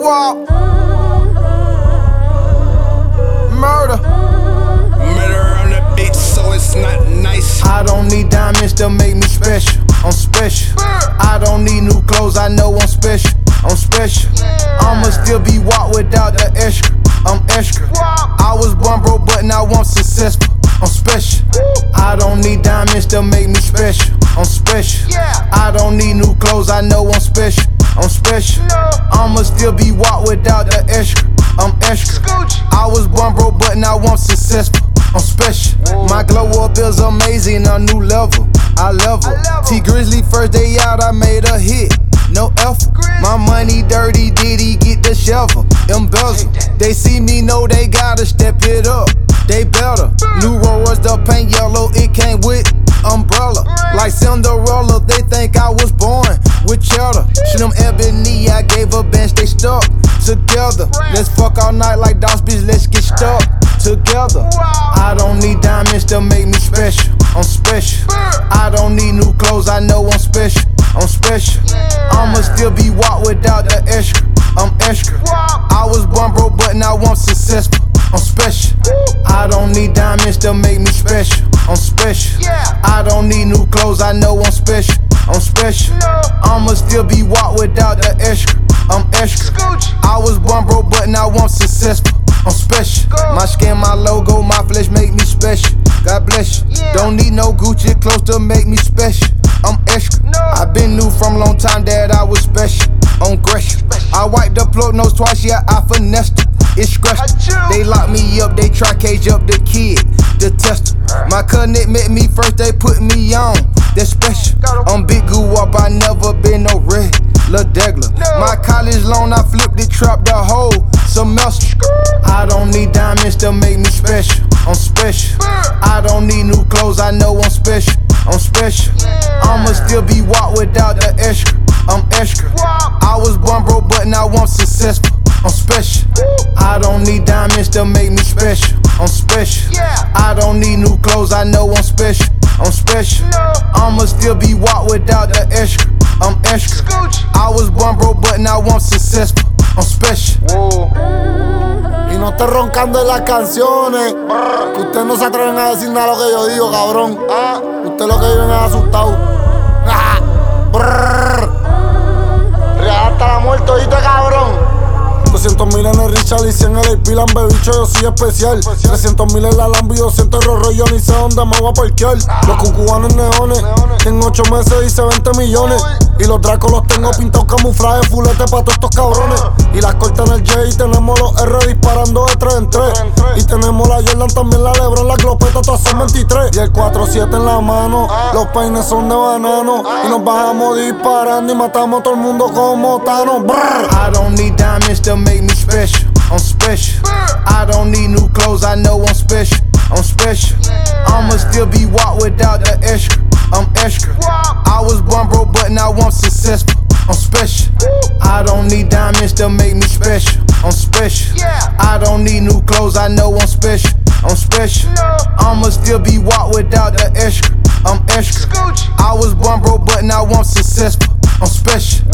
Squad. Murder. Murder on the beat, so it's not nice. I don't need diamonds to make me special. I'm special. I don't need new clothes, I know I'm special. I'm special. I'ma still be walk without the extra. I'm extra. I was born broke, but now I'm successful. I'm special. I don't need diamonds to make me special. I'm special. I don't need new clothes, I know I'm special. I'm special. I'ma still be walk without the extra. I'm extra. I was born broke, but now I'm successful. I'm special. My glow up is amazing, a new level. I level. T Grizzly first day out, I made a hit. No effort. My money dirty, did he get the shovel? Embezzle. They see me, know they gotta step it up. They better. New Rollers, the paint yellow, it came with umbrella. Like Cinderella, they think I was born with cheddar. Shit, them ebony, I gave a bench, they stuck together. Let's fuck all night like dogs, bitch, let's get stuck together. I don't need diamonds to make me special. I'm special. I don't need new clothes, I know I'm special. I'm special. I'ma still be walk without the extra. I'm extra. I was born broke, but now I'm successful. I'm special. I don't need diamonds to make me special. I'm special. I don't need new clothes, I know I'm special. I'm special. I'ma still be walk without the extra. I'm extra. I was born broke, but now I'm successful. I'm special. My skin, my logo, my flesh make me special. God bless you. Don't need no Gucci clothes to make me special. I'm extra. I been knew from long time that I was special. On Gresham. I wiped the plug nose twice, yeah, I finessed it. It's scratched. They lock me up, they try cage up the kid, the tester. My cousin met me first, they put me on. That's special. I'm big goo up, I never been no red. Lil Degler. My college loan, I flipped it, trapped the whole semester. I don't need diamonds to make me special. I'm special. I don't need new clothes, I know I'm special. I'm special. I'ma still be walk without the extra. I'm extra. I was born broke, but now I'm successful. I'm special. I don't need diamonds to make me special. I'm special. I don't need new clothes, I know I'm special. I'm special. I'ma still be walk without the extra. I'm extra. I was born broke, but now I'm successful. I'm special. Y no esté roncando en las canciones, que ustedes no se atreven a decir nada lo que yo digo, cabrón. Usted lo que viven es asustado. Real hasta la muerte, oíste, cabrón. 200.000 en el Richard y 100 en el Pilan, bebicho, yo soy especial. 300.000 en la Lambo y 200 en Rollo, yo ni sé dónde me voy a parquear. Los cucubanos neones, en 8 meses hice 20 millones. Y los dracos los tengo pintados camuflaje, fulete pa' todos estos cabrones. Y las cortan el J y tenemos los R disparando de 3 en 3. Y tenemos la Jordan, también la Lebron, la Glopeta, todas son 23. Y el 4-7 en la mano, los peines son de banano. Y nos bajamos disparando y matamos a todo el mundo como Thanos. I don't need diamonds to make me special. I'm special. I don't need new clothes, I know I'm special. I'm special. I'ma still be walk without the extra. I'm extra. I was born broke, but now I'm successful. I'm special. I don't need diamonds to make me special. I'm special. I don't need new clothes, I know I'm special. I'm special. I'ma still be walk without the extra. I'm extra. I was born broke, but now I'm successful. I'm special.